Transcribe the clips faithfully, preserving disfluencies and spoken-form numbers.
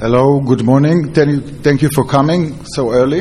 Hello, good morning. Thank you, thank you for coming so early.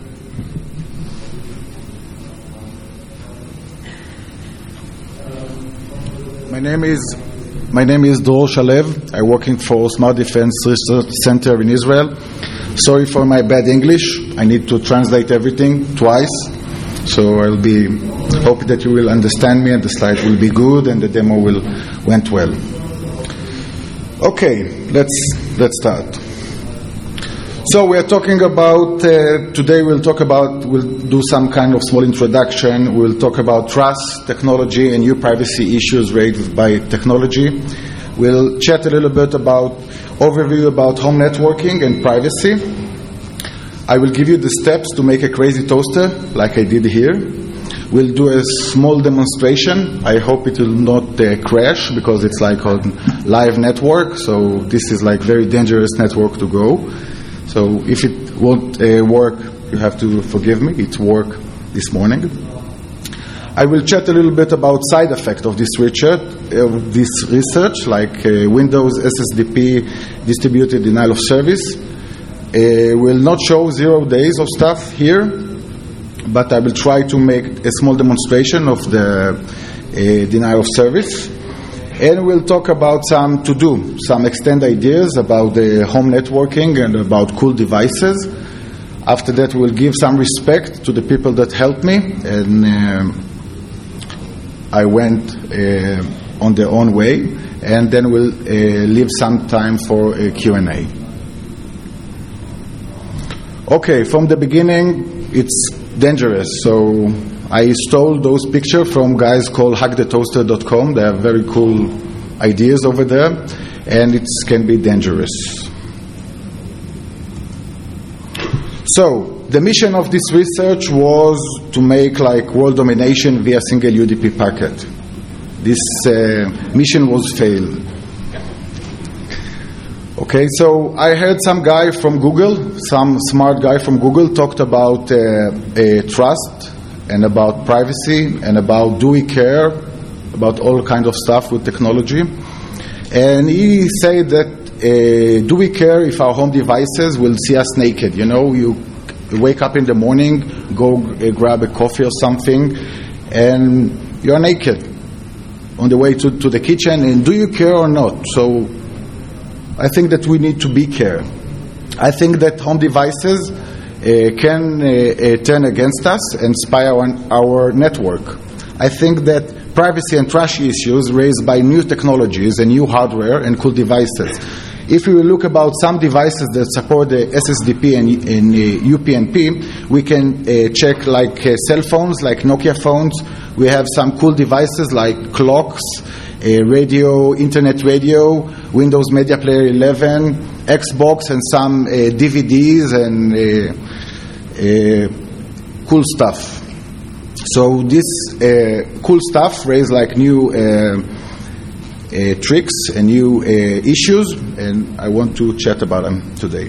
My name is my name is Dror Shalev. I'm working for Smart Defense Research Center in Israel. Sorry for my bad English. I need to translate everything twice. So I'll be hoping that you will understand me and the slides will be good and the demo will went well. Okay, let's let's start. So we are talking about, uh, today we'll talk about, we'll do some kind of small introduction. We'll talk about trust, technology, and new privacy issues raised by technology. We'll chat a little bit about, overview about home networking and privacy. I will give you the steps to make a crazy toaster, like I did here. We'll do a small demonstration. I hope it will not uh, crash, because it's like on live network, so this is like very dangerous network to go. So if it won't uh, work, you have to forgive me. It worked this morning. I will chat a little bit about side effect of this research, of this research like uh, Windows S S D P distributed denial of service. Uh, will not show zero days of stuff here, but I will try to make a small demonstration of the uh, denial of service. And we'll talk about some to-do, some extend ideas about the home networking and about cool devices. After that, we'll give some respect to the people that helped me, and um, I went uh, on their own way. And then we'll uh, leave some time for a Q and A. Okay, from the beginning, it's dangerous. So I stole those pictures from guys called hack the toaster dot com. They have very cool ideas over there, and it can be dangerous. So the mission of this research was to make like world domination via single U D P packet. This uh, mission was failed. Okay, so I heard some guy from Google, some smart guy from Google talked about uh, uh, trust and about privacy and about do we care, about all kind of stuff with technology. And he said that uh, do we care if our home devices will see us naked? You know, you wake up in the morning, go uh, grab a coffee or something, and you're naked on the way to, to the kitchen, and do you care or not? So I think that we need to be care. I think that home devices uh, can uh, uh, turn against us and spy on our network. I think that privacy and trust issues raised by new technologies and new hardware and cool devices. If we look about some devices that support the S S D P and, and uh, U P n P, we can uh, check like uh, cell phones, like Nokia phones. We have some cool devices like clocks, uh, radio, internet radio, Windows Media Player eleven, Xbox, and some uh, D V Ds and uh, uh, cool stuff. So this uh, cool stuff raise like new uh, uh, tricks and new uh, issues, and I want to chat about them today.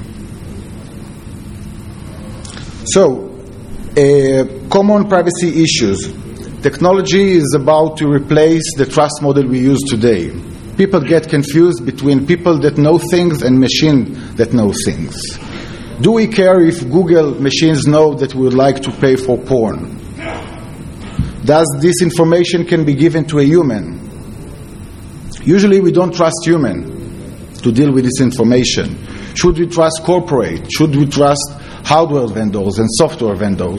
So, uh, common privacy issues. Technology is about to replace the trust model we use today. People get confused between people that know things and machines that know things. Do we care if Google machines know that we would like to pay for porn? Does this information can be given to a human? Usually we don't trust human to deal with this information. Should we trust corporate? Should we trust hardware vendors and software vendors?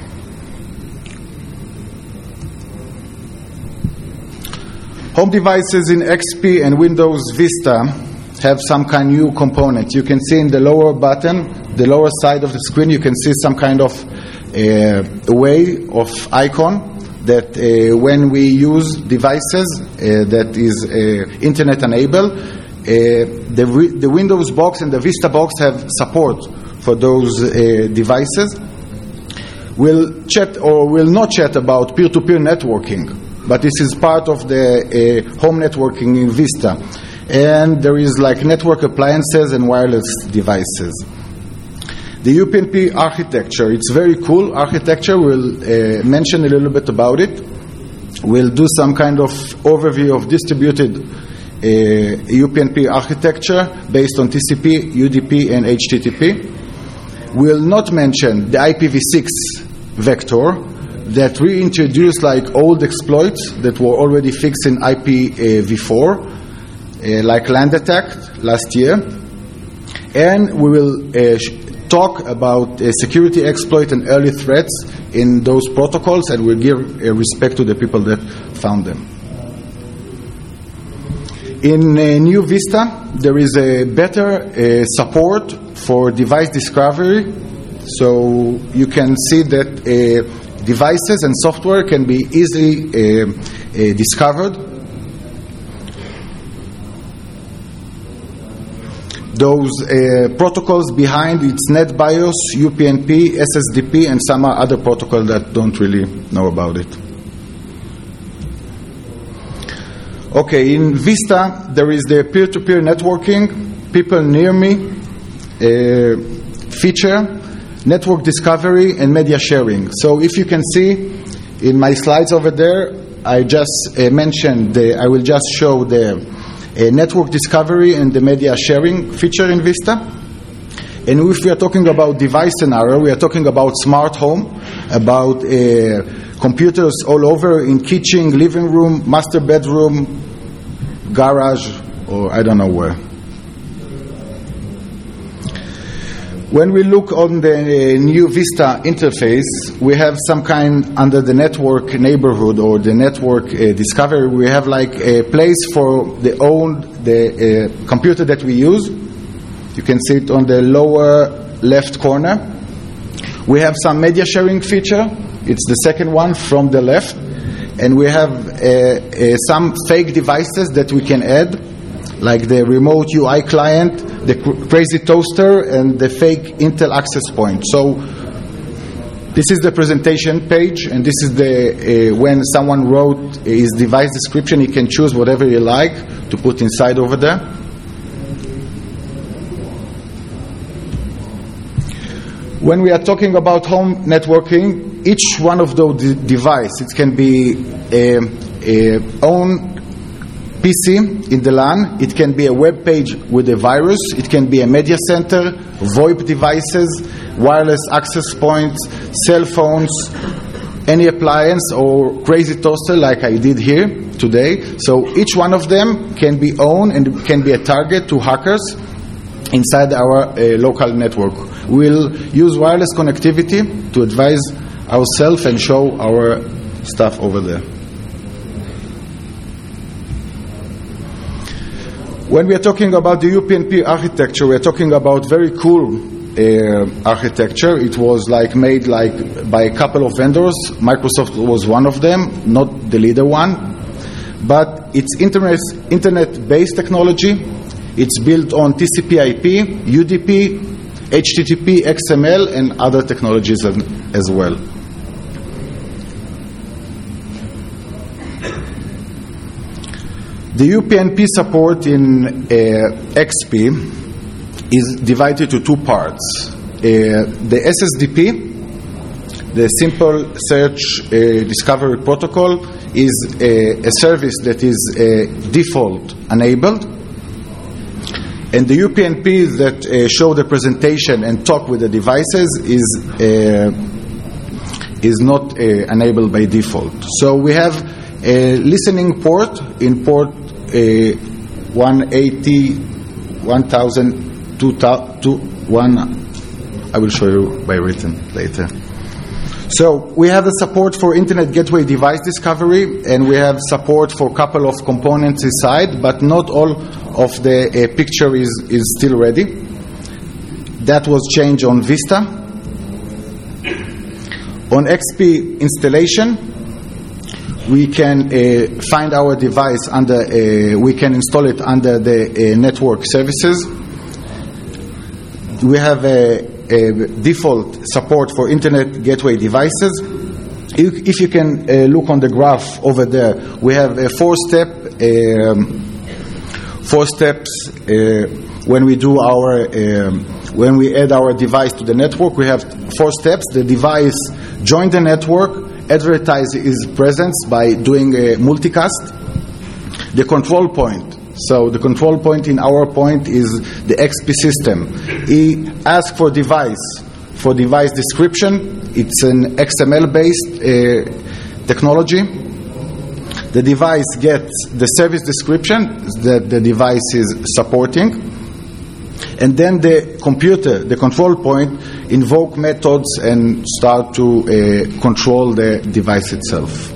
Home devices in X P and Windows Vista have some kind of new component. You can see in the lower button, the lower side of the screen, you can see some kind of uh, way of icon that uh, when we use devices uh, that is uh, internet enabled, uh, the, the Windows box and the Vista box have support for those uh, devices. We'll chat or will not chat about peer-to-peer networking, but this is part of the uh, home networking in Vista. And there is like network appliances and wireless devices. The U P n P architecture, it's very cool architecture. We'll uh, mention a little bit about it. We'll do some kind of overview of distributed uh, U P n P architecture based on T C P, U D P, and H T T P. We'll not mention the I P v six vector that reintroduced like old exploits that were already fixed in I P v four, uh, like land attack last year. And we will uh, sh- talk about uh, security exploit and early threats in those protocols, and we'll give uh, respect to the people that found them. In uh, New Vista, there is a better uh, support for device discovery, so you can see that uh, devices and software can be easily uh, uh, discovered. Those uh, protocols behind its NetBIOS, U P n P, S S D P, and some other protocol that don't really know about it. Okay, in Vista, there is the peer-to-peer networking, people near me, uh, feature, network discovery, and media sharing. So if you can see in my slides over there, I just uh, mentioned, the, I will just show the uh, network discovery and the media sharing feature in Vista. And if we are talking about device scenario, we are talking about smart home, about uh, computers all over in kitchen, living room, master bedroom, garage, or I don't know where. When we look on the New Vista interface, we have some kind under the network neighborhood or the network uh, discovery. We have like a place for the own the uh, computer that we use. You can see it on the lower left corner. We have some media sharing feature. It's the second one from the left. And we have uh, uh, some fake devices that we can add, like the remote U I client, the cr- crazy toaster, and the fake Intel access point. So this is the presentation page, and this is the uh, when someone wrote his device description, he can choose whatever he like to put inside over there. When we are talking about home networking, each one of those de- devices, it can be a, a own P C in the LAN, it can be a web page with a virus, it can be a media center, VoIP devices, wireless access points, cell phones, any appliance or crazy toaster like I did here today. So each one of them can be owned and can be a target to hackers inside our uh, local network. We'll use wireless connectivity to advise ourselves and show our stuff over there. When we are talking about the U P n P architecture, we are talking about very cool uh, architecture. It was like made like by a couple of vendors. Microsoft was one of them, not the leader one. But it's internet internet-based technology. It's built on T C P I P, U D P, H T T P, X M L, and other technologies as well. The U P n P support in uh, X P is divided to two parts. Uh, the S S D P, the Simple Search uh, Discovery Protocol, is a, a service that is uh, default enabled. And the U P n P that uh, show the presentation and talk with the devices is uh, is not uh, enabled by default. So we have a listening port in port uh, one eighty, one thousand, two thousand, one. I will show you by written later. So we have a support for Internet Gateway Device Discovery, and we have support for a couple of components inside, but not all of the uh, picture is, is still ready. That was changed on Vista. On X P installation, we can uh, find our device under, uh, we can install it under the uh, network services. We have a Uh, default support for Internet Gateway devices. If, if you can uh, look on the graph over there, we have a four-step, um, four steps uh, when we do our, um, when we add our device to the network. We have four steps. The device joins the network, advertises its presence by doing a multicast. The control point So the control point in our point is the X P system. He asks for device, for device description. It's an X M L-based uh, technology. The device gets the service description that the device is supporting. And then the computer, the control point, invoke methods and start to uh, control the device itself.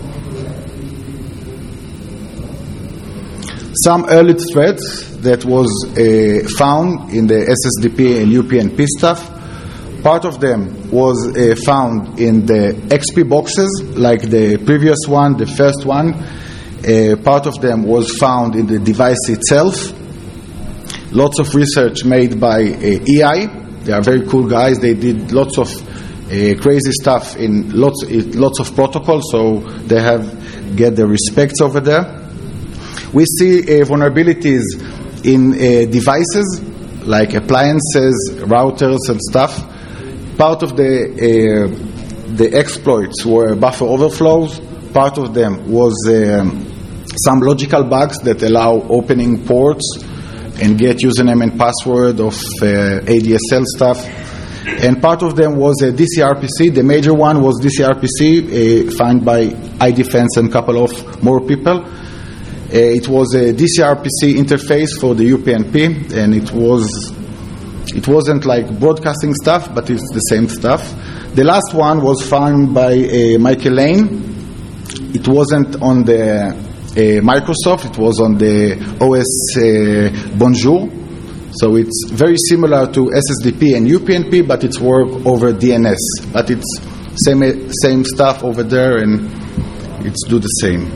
Some early threats that was uh, found in the S S D P and U P n P stuff. Part of them was uh, found in the X P boxes, like the previous one, the first one. Uh, part of them was found in the device itself. Lots of research made by uh, E I. They are very cool guys. They did lots of uh, crazy stuff in lots lots of protocols, so they have get the respects over there. We see uh, vulnerabilities in uh, devices like appliances, routers, and stuff. Part of the uh, the exploits were buffer overflows. Part of them was um, some logical bugs that allow opening ports and get username and password of uh, A D S L stuff. And part of them was a D C R P C. The major one was D C R P C, uh, found by iDefense and a couple of more people. Uh, it was a D C R P C interface for the U P n P, and it was it wasn't like broadcasting stuff, but it's the same stuff. The last one was found by uh, Michael Lane. It wasn't on the uh, Microsoft, it was on the O S uh, Bonjour. So it's very similar to S S D P and U P n P, but it's work over D N S. But it's same same stuff over there, and it's do the same.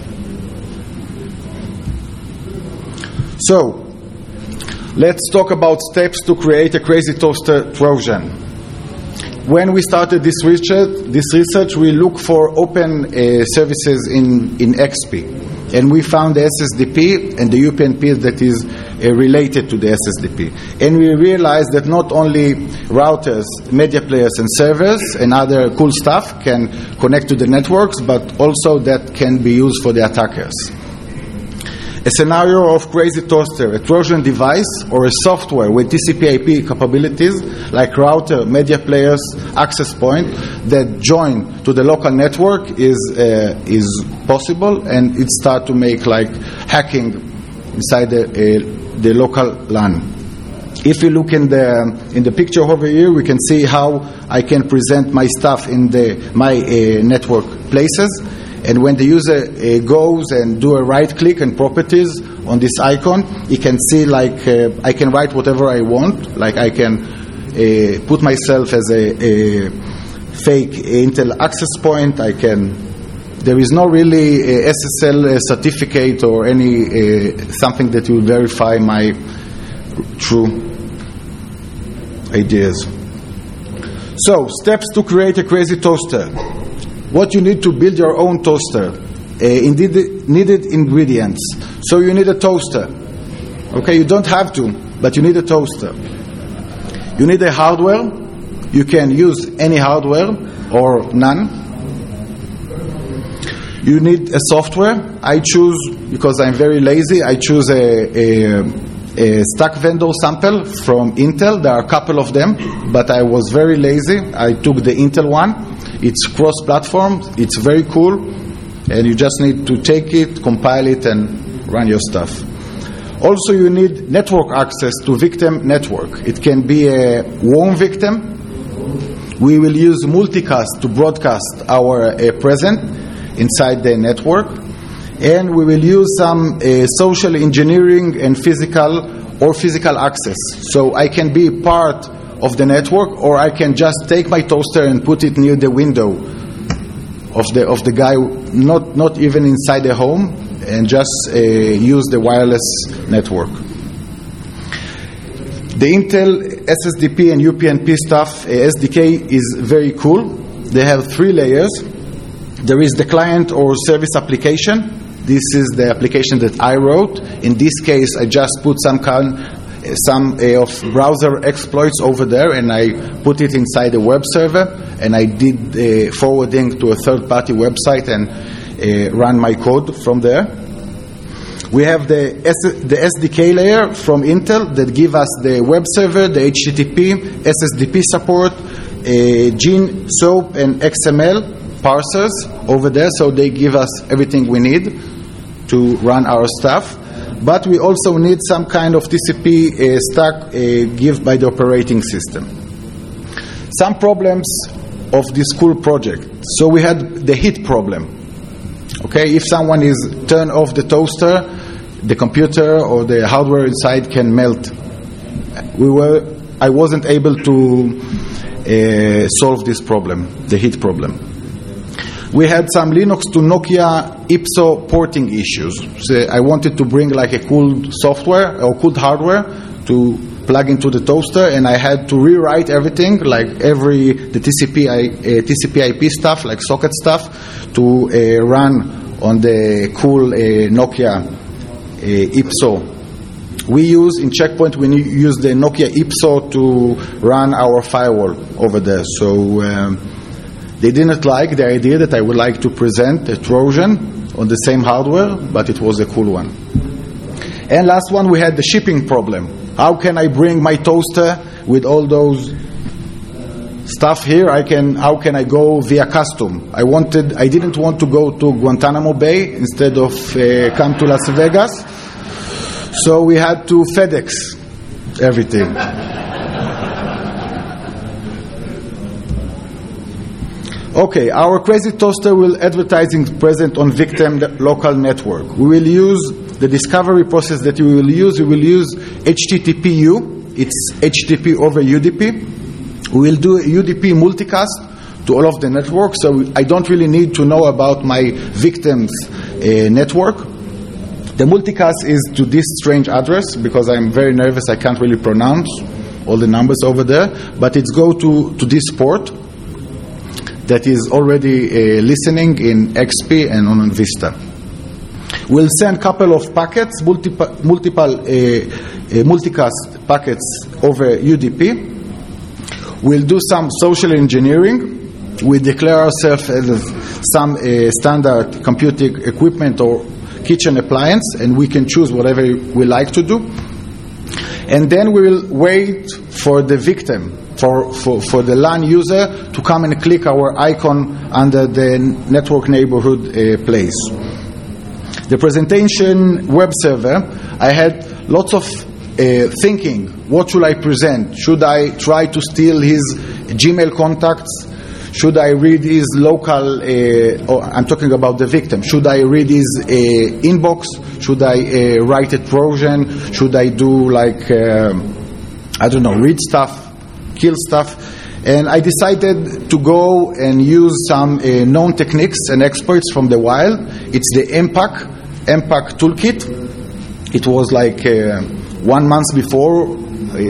So, let's talk about steps to create a crazy toaster Trojan. When we started this research, this research we look for open uh, services in, in X P. And we found the S S D P and the U P n P that is uh, related to the S S D P. And we realized that not only routers, media players, and servers and other cool stuff can connect to the networks, but also that can be used for the attackers. A scenario of crazy toaster, a Trojan device, or a software with T C P I P capabilities like router, media players, access point that join to the local network is uh, is possible, and it start to make like hacking inside the uh, the local LAN. If you look in the in the picture over here, we can see how I can present my stuff in the my uh, network places. And when the user uh, goes and do a right click and properties on this icon, he can see like uh, I can write whatever I want. Like I can uh, put myself as a, a fake Intel access point. I can. There is no really a S S L certificate or any uh, something that will verify my true ideas. So steps to create a crazy toaster. What you need to build your own toaster. Uh, indeed, needed ingredients. So you need a toaster. Okay, you don't have to, but you need a toaster. You need a hardware. You can use any hardware or none. You need a software. I choose, because I'm very lazy, I choose a, a, a stack vendor sample from Intel. There are a couple of them, but I was very lazy. I took the Intel one. It's cross-platform, it's very cool, and you just need to take it, compile it, and run your stuff. Also, you need network access to victim network. It can be a warm victim. We will use multicast to broadcast our uh, present inside the network. And we will use some uh, social engineering and physical or physical access. So I can be part of the network, or I can just take my toaster and put it near the window of the of the guy, not not even inside the home, and just uh, use the wireless network. The Intel S S D P and U P n P stuff, uh, S D K, is very cool. They have three layers. There is the client or service application. This is the application that I wrote. In this case, I just put some kind some uh, of browser exploits over there, and I put it inside a web server, and I did uh, forwarding to a third-party website and uh, run my code from there. We have the S- the S D K layer from Intel that give us the web server, the H T T P, S S D P support, uh, Gene, SOAP, and X M L parsers over there, so they give us everything we need to run our stuff. But we also need some kind of T C P uh, stack uh, given by the operating system. Some problems of this cool project. So we had the heat problem. Okay, if someone is turn off the toaster, the computer or the hardware inside can melt. We were, I wasn't able to uh, solve this problem, the heat problem. We had some Linux to Nokia I P S O porting issues. So I wanted to bring like a cool software or cool hardware to plug into the toaster, and I had to rewrite everything, like every the T C P I, uh, T C P I P stuff, like socket stuff, to uh, run on the cool uh, Nokia uh, I P S O. We use in Checkpoint we use the Nokia I P S O to run our firewall over there. So. Um, They didn't like the idea that I would like to present a Trojan on the same hardware, but it was a cool one. And last one, we had the shipping problem. How can I bring my toaster with all those stuff here? I can. How can I go via custom? I wanted. I didn't want to go to Guantanamo Bay instead of uh, come to Las Vegas. So we had to FedEx everything. Okay, our Crazy Toaster will advertising present on Victim local network. We will use the discovery process that we will use. We will use H T T P U. It's H T T P over U D P. We will do a U D P multicast to all of the networks, so I don't really need to know about my victim's uh, network. The multicast is to this strange address because I'm very nervous. I can't really pronounce all the numbers over there, but it's go to, to this port that is already uh, listening in X P and on Vista. We'll send a couple of packets, multiple, multiple uh, uh, multicast packets over U D P. We'll do some social engineering. We declare ourselves as some uh, standard computing equipment or kitchen appliance, and we can choose whatever we like to do. And then we will wait for the victim, for, for, for the LAN user to come and click our icon under the network neighborhood uh, place. The presentation web server, I had lots of uh, thinking. What should I present? Should I try to steal his Gmail contacts? Should I read his local, uh, oh, I'm talking about the victim, should I read his uh, inbox? Should I uh, write a Trojan? Should I do like, uh, I don't know, read stuff, kill stuff? And I decided to go and use some uh, known techniques and experts from the wild. It's the M PAC, M PAC toolkit. It was like uh, one month before uh,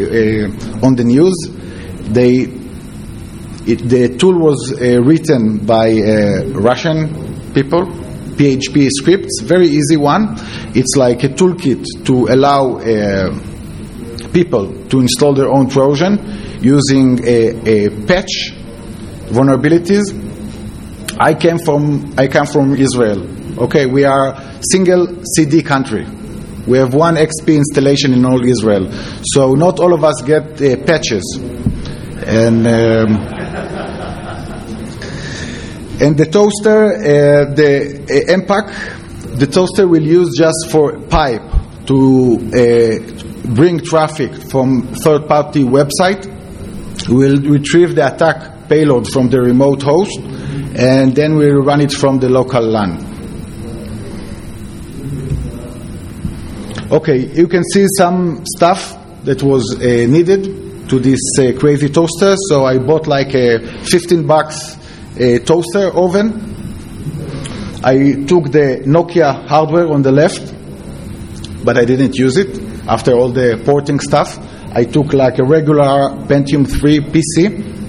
uh, on the news. They It, the tool was uh, written by uh, Russian people, P H P scripts, very easy one. It's like a toolkit to allow uh, people to install their own Trojan using a, a patch vulnerabilities. I came from I come from Israel. Okay, we are single C D country. We have one X P installation in all Israel, so not all of us get uh, patches. And um, and the toaster, uh, the uh, M PAC, the toaster will use just for pipe to uh, bring traffic from third-party website. We'll retrieve the attack payload from the remote host, and then we'll run it from the local LAN. Okay, you can see some stuff that was uh, needed to this uh, crazy toaster. So I bought like a fifteen bucks uh, toaster oven. I took the Nokia hardware on the left, but I didn't use it after all the porting stuff. I took like a regular Pentium three P C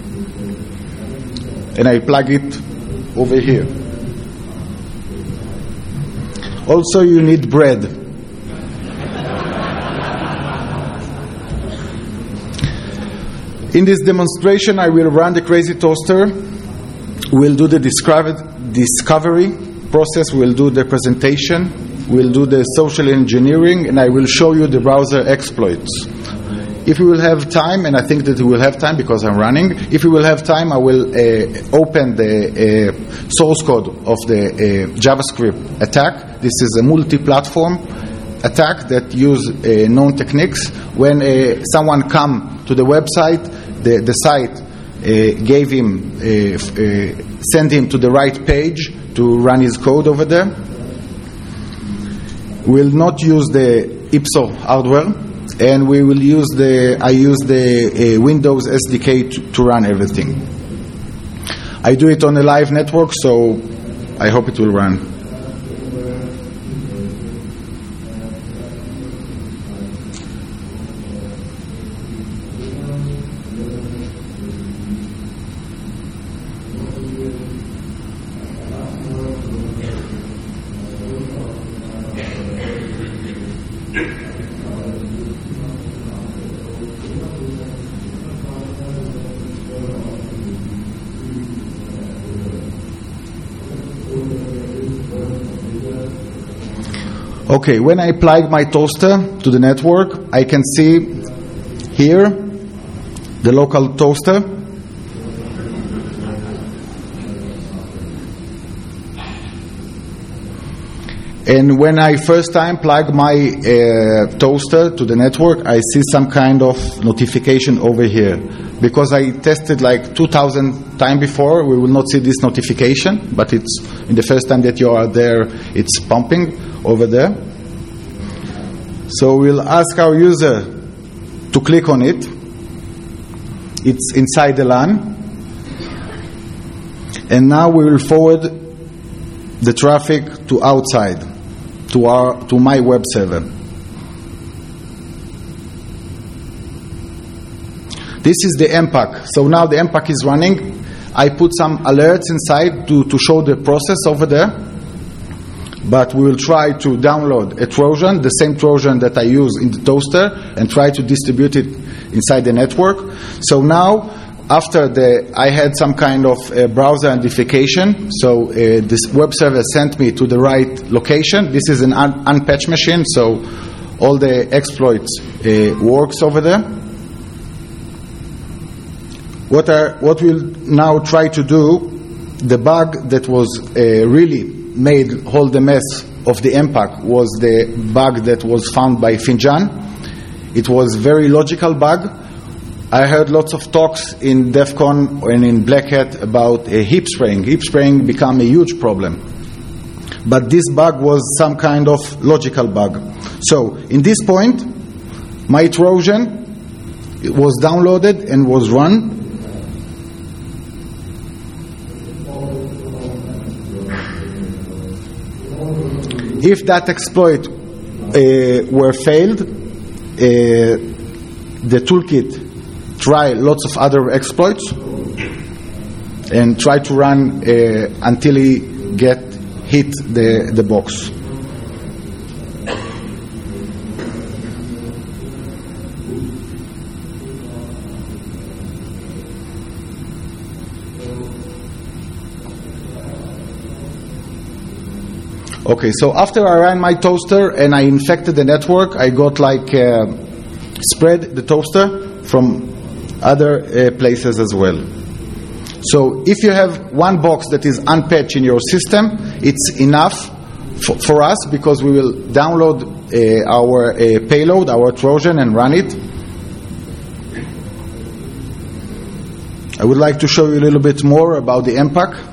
and I plug it over here. Also, you need bread. In this demonstration, I will run the crazy toaster. We'll do the discovery process. We'll do the presentation. we'll do the social engineering, and I will show you the browser exploits. If we will have time, and I think that we will have time because I'm running, if we will have time, I will uh, open the uh, source code of the uh, JavaScript attack. This is a multi-platform attack that use uh, known techniques. When uh, someone come to the website, the, the site uh, gave him, uh, uh, send him to the right page to run his code over there. We'll not use the I P S O hardware, and we will use the, I use the uh, Windows S D K to, to run everything. I do it on a live network, so I hope it will run. Okay, when I plug my toaster to the network, I can see here the local toaster. And when I first time plug my uh, toaster to the network, I see some kind of notification over here. Because I tested like two thousand times before, we will not see this notification, but it's in the first time that you are there, it's pumping over there. So we'll ask our user to click on it. It's inside the LAN. And now we will forward the traffic to outside, to our to my web server. This is the M PAC. So now the M PAC is running. I put some alerts inside to, to show the process over there. But we will try to download a Trojan, the same Trojan that I use in the toaster, and try to distribute it inside the network. So now, after the, I had some kind of uh, browser identification, so uh, this web server sent me to the right location. This is an un- unpatched machine, so all the exploits uh, works over there. What, are, what we'll now try to do, the bug that was uh, really made all the mess of the M PAC was the bug that was found by Finjan. It was very logical bug. I heard lots of talks in DEF CON and in Black Hat about a heap spraying. Heap spraying became a huge problem. But this bug was some kind of logical bug. So, in this point, my Trojan it was downloaded and was run. If that exploit uh, were failed, uh, the toolkit try lots of other exploits and try to run uh, until he get hit the, the box. Okay, so after I ran my toaster and I infected the network, I got like uh, spread the toaster from other uh, places as well. So if you have one box that is unpatched in your system, it's enough for, for us because we will download uh, our uh, payload, our Trojan, and run it. I would like to show you a little bit more about the M PAC.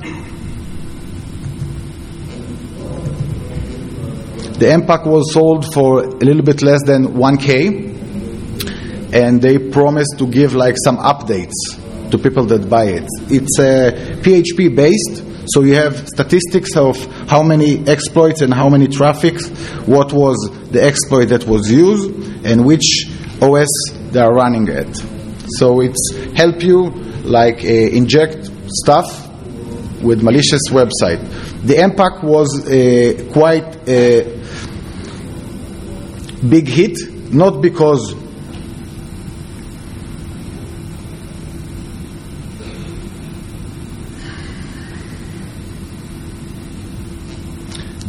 The M PAC was sold for a little bit less than one K, and they promised to give like some updates to people that buy it. It's uh, P H P based, so you have statistics of how many exploits and how many traffics, what was the exploit that was used, and which O S they are running at. So it's help you like uh, inject stuff with malicious website. The M PAC was uh, quite a big hit, not because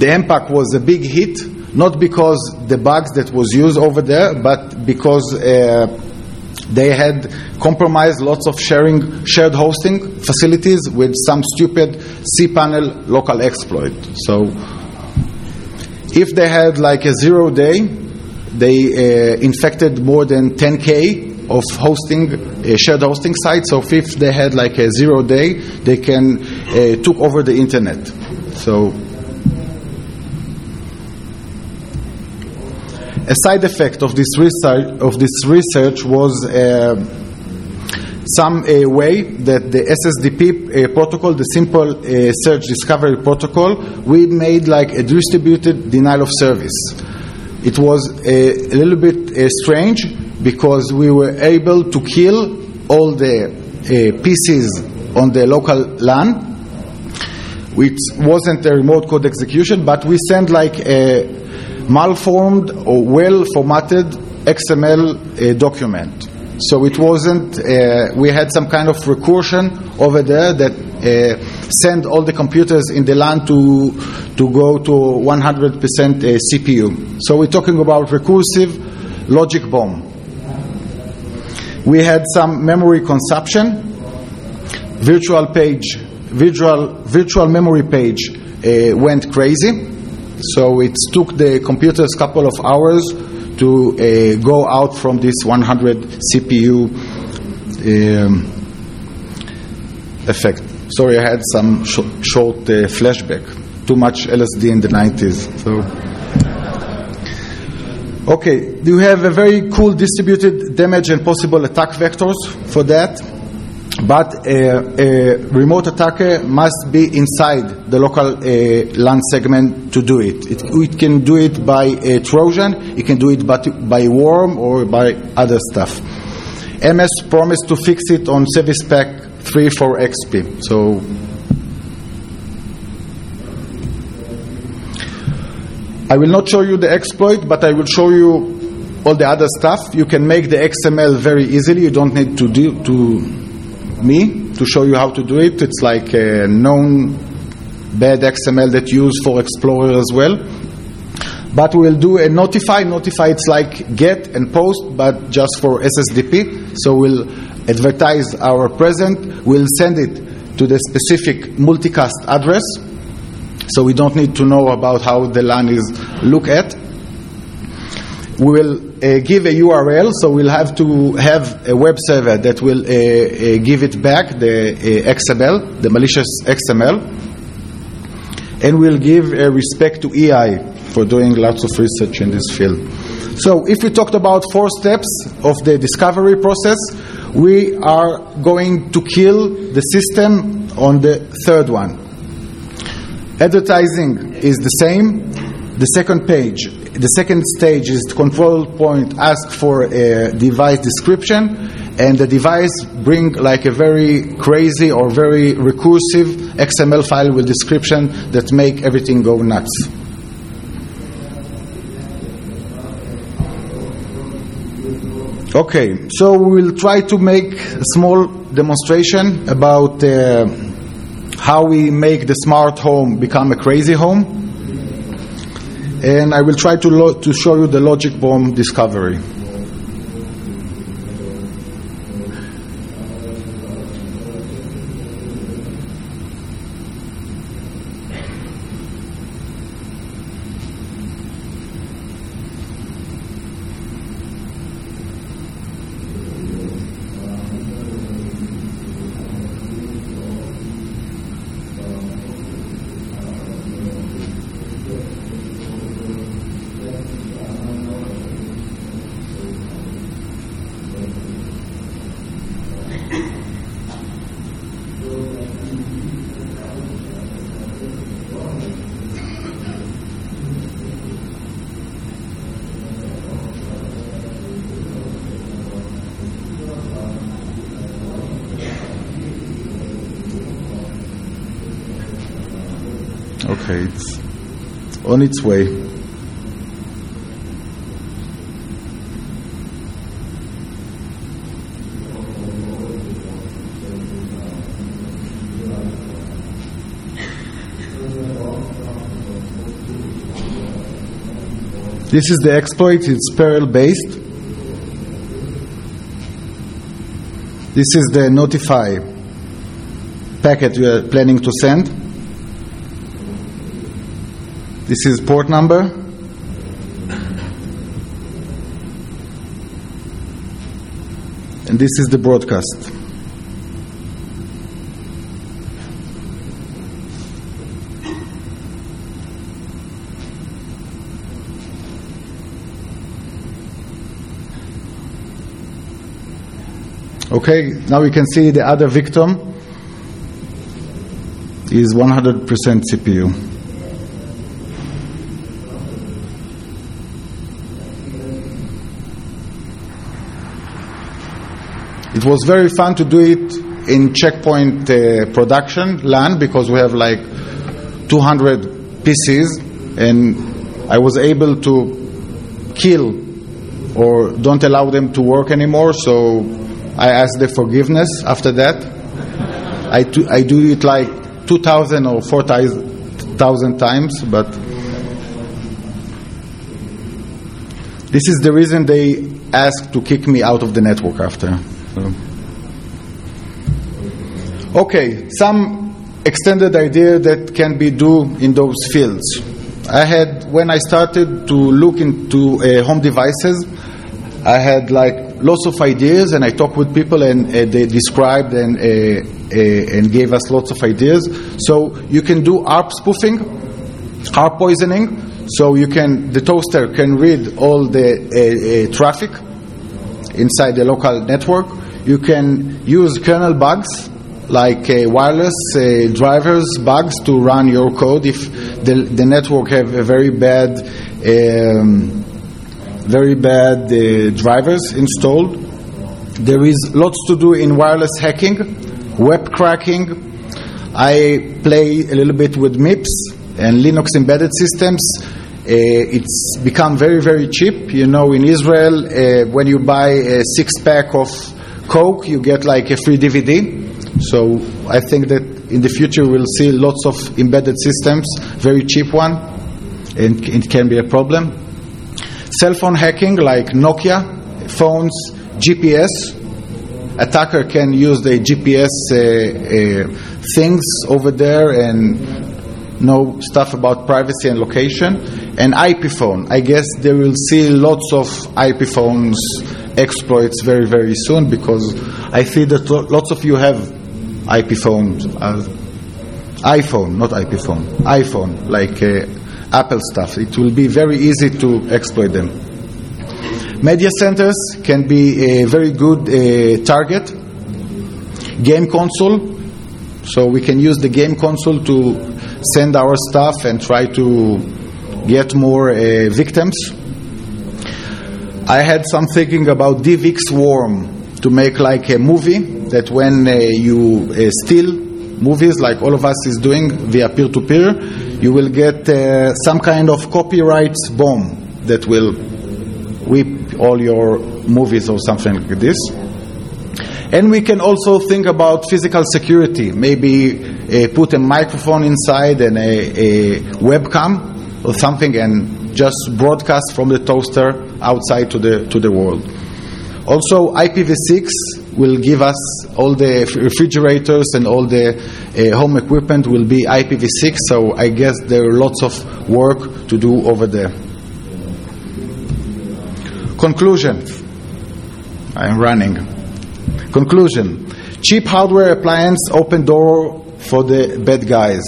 The M PAC was a big hit, not because the bugs that was used over there, but because uh, they had compromised lots of sharing shared hosting facilities with some stupid cPanel local exploit. So if they had like a zero day, they uh, infected more than ten K of hosting, uh, shared hosting sites. So if they had like a zero day, they can uh, took over the internet. So a side effect of this research of this research was uh, some uh, way that the S S D P uh, protocol, the simple uh, search discovery protocol, we made like a distributed denial of service. It was a, a little bit uh, strange because we were able to kill all the uh, P Cs on the local LAN, which wasn't a remote code execution, but we sent like a malformed or well-formatted X M L uh, document. So it wasn't, uh, we had some kind of recursion over there that uh, sent all the computers in the LAN to, to go to one hundred percent uh, C P U. So we're talking about recursive logic bomb. We had some memory consumption, virtual page, virtual, virtual memory page uh, went crazy. So it took the computers a couple of hours to uh, go out from this one hundred C P U um, effect. Sorry, I had some sh- short uh, flashback. Too much L S D in the nineties. So, okay, you have a very cool distributed damage and possible attack vectors for that. But a, a remote attacker must be inside the local uh, LAN segment to do it. it. It can do it by a Trojan, it can do it by, by worm or by other stuff. M S promised to fix it on Service Pack three for X P. So I will not show you the exploit, but I will show you all the other stuff. You can make the X M L very easily. You don't need to do to me to show you how to do it. It's like a known bad X M L that you use for Explorer as well. But we'll do a notify. Notify, it's like get and post, but just for S S D P. So we'll advertise our present. We'll send it to the specific multicast address. So we don't need to know about how the LAN is look at. We will uh, give a U R L, so we'll have to have a web server that will uh, uh, give it back, the uh, X M L, the malicious X M L. And we'll give uh, respect to E I for doing lots of research in this field. So if we talked about four steps of the discovery process, we are going to kill the system on the third one. Advertising is the same. The second page, the second stage is the control point ask for a device description, and the device bring like a very crazy or very recursive X M L file with description that make everything go nuts. Okay, so we will try to make a small demonstration about uh, how we make the smart home become a crazy home. And I will try to, lo- to show you the logic bomb discovery. Okay, it's on its way. This is the exploit. It's Perl based. This is the notify packet we are planning to send. This is port number. And this is the broadcast. Okay, now we can see the other victim is one hundred percent C P U. It was very fun to do it in Checkpoint uh, production LAN because we have like two hundred P Cs, and I was able to kill or don't allow them to work anymore, so I asked the forgiveness after that. I, do, I do it like two thousand or four thousand times, but this is the reason they asked to kick me out of the network after. So. Okay, some extended idea that can be do in those fields. I had, when I started to look into uh, home devices, I had like lots of ideas, and I talked with people, and uh, they described and uh, uh, and gave us lots of ideas. So you can do A R P spoofing, A R P poisoning. So you can, the toaster can read all the uh, uh, traffic inside the local network. You can use kernel bugs, like uh, wireless uh, drivers bugs, to run your code if the, the network have a very bad um, very bad uh, drivers installed. There is lots to do in wireless hacking, web cracking. I play a little bit with M I P S and Linux embedded systems. Uh, it's become very, very cheap. You know, in Israel, uh, when you buy a six-pack of Coke, you get like a free D V D. So I think that in the future we'll see lots of embedded systems, very cheap one, and it can be a problem. Cell phone hacking, like Nokia phones, G P S. Attacker can use the G P S uh, uh, things over there and know stuff about privacy and location. And I P phone. I guess they will see lots of I P phones exploits very, very soon, because I see that lots of you have I P phones. Uh, iPhone, not I P phone. iPhone, like uh, Apple stuff. It will be very easy to exploit them. Media centers can be a very good uh, target. Game console. So we can use the game console to send our stuff and try to get more uh, victims. I had some thinking about DivX Worm, to make like a movie that when uh, you uh, steal movies, like all of us is doing via peer-to-peer, you will get uh, some kind of copyright bomb that will whip all your movies or something like this. And we can also think about physical security. Maybe uh, put a microphone inside and a, a webcam or something, and just broadcast from the toaster outside to the to the world. Also, I P v six will give us all the refrigerators and all the uh, home equipment will be I P v six. So I guess there are lots of work to do over there. Conclusion. I'm running. Conclusion. Cheap hardware appliance open door for the bad guys.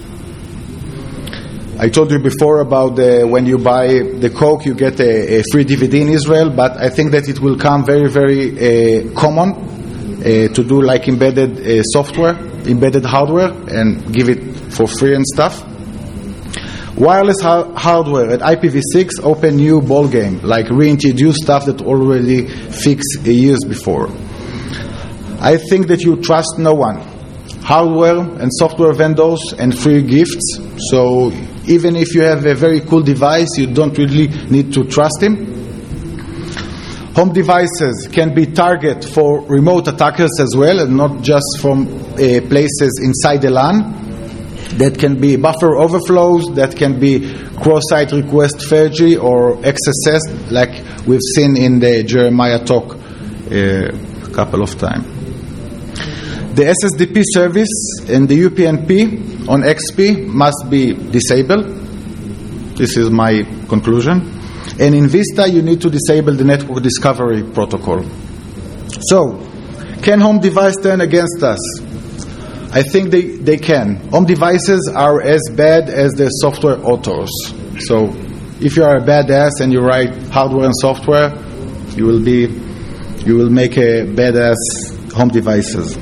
I told you before about the, when you buy the Coke, you get a, a free D V D in Israel, but I think that it will come very, very uh, common uh, to do like embedded uh, software, embedded hardware, and give it for free and stuff. Wireless ha- hardware at I P v six open new ball game, like reintroduce stuff that already fixed years before. I think that you trust no one. Hardware and software vendors and free gifts. So even if you have a very cool device, you don't really need to trust him. Home devices can be target for remote attackers as well, and not just from uh, places inside the LAN. That can be buffer overflows, that can be cross-site request Fergie or X S S, like we've seen in the Jeremiah talk uh, a couple of times. The S S D P service and the U P n P on X P must be disabled. This is my conclusion. And in Vista, you need to disable the network discovery protocol. So, can home device turn against us? I think they, they can. Home devices are as bad as the software authors. So if you are a badass and you write hardware and software, you will be, you will make a badass home devices.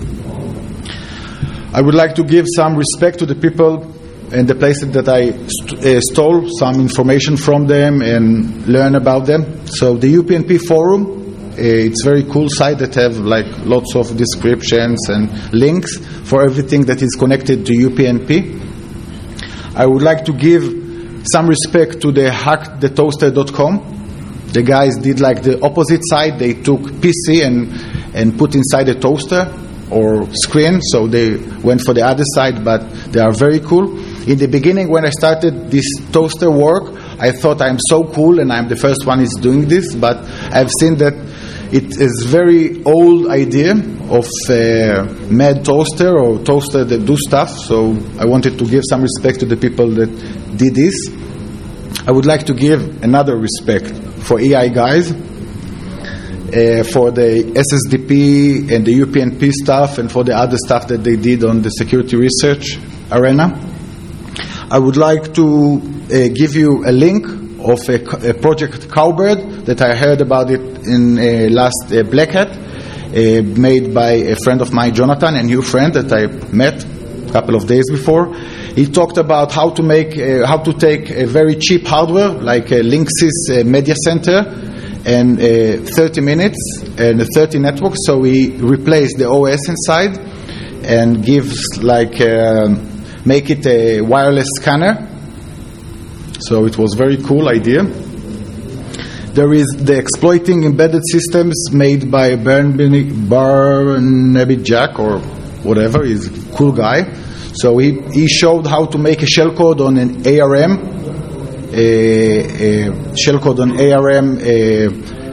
I would like to give some respect to the people and the places that I st- uh, stole some information from them and learn about them. So the U P n P forum, Uh, it's a very cool site that have like lots of descriptions and links for everything that is connected to U P n P. I would like to give some respect to the hack the toaster dot com. The guys did like the opposite side. They took P C and and put inside a toaster or screen, so they went for the other side, but they are very cool. In the beginning, when I started this toaster work, I thought I'm so cool and I'm the first one is doing this, but I've seen that it is very old idea of uh, mad toaster or toaster that do stuff, so I wanted to give some respect to the people that did this. I would like to give another respect for A I guys, uh, for the S S D P and the U P n P stuff and for the other stuff that they did on the security research arena. I would like to uh, give you a link of a, a project Cowbird that I heard about it in uh, last uh, Black Hat, uh, made by a friend of mine, Jonathan, a new friend that I met a couple of days before. He talked about how to make, uh, how to take a very cheap hardware like a Linksys uh, Media Center and uh, thirty minutes and thirty networks. So he replaced the O S inside and gives like. Uh, make it a wireless scanner. So it was very cool idea. There is the exploiting embedded systems made by Barnaby Jack or whatever. He's a cool guy. So he, he showed how to make a shellcode on an A R M, a, a shellcode on A R M a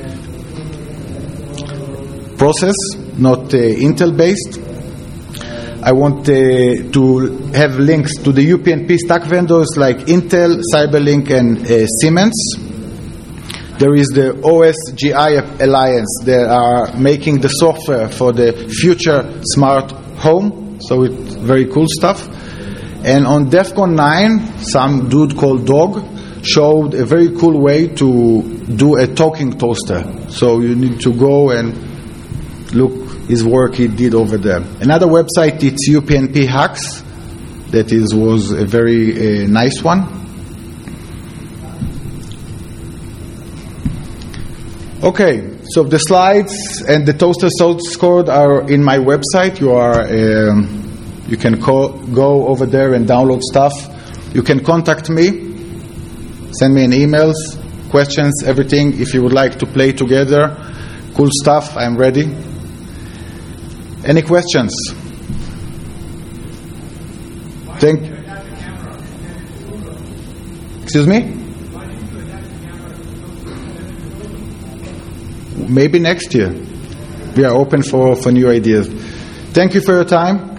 process, not uh, Intel based. I want uh, to have links to the U P n P stack vendors like Intel, Cyberlink, and uh, Siemens. There is the O S G I Alliance. They are making the software for the future smart home. So it's very cool stuff. And on DEF CON nine, some dude called Dog showed a very cool way to do a talking toaster. So you need to go and look his work he did over there. Another website, it's U P n P Hacks. That is was a very uh, nice one. Okay, so the slides and the toaster source code are in my website. You are um, you can co- go over there and download stuff. You can contact me, send me an emails, questions, everything. If you would like to play together, cool stuff, I'm ready. Any questions? Thank. Excuse me? Maybe next year. We are open for, for new ideas. Thank you for your time.